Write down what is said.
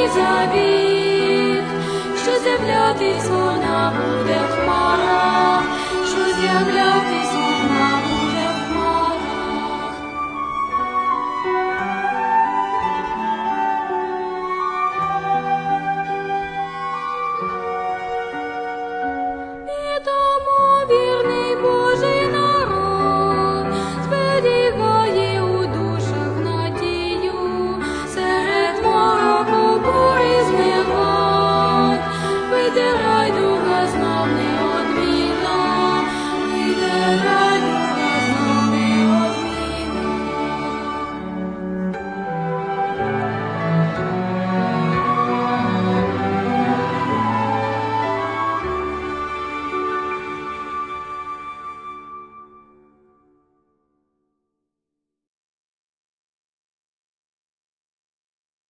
завіт, що з'являтись вона буде в хмарах, що з'являтись вона буде в хмарах. І тому вірний Божий народ зберігає у душах надію серед мороку бурі зневаг. Вийде райдуга знов неодмінно, вийде райдуга.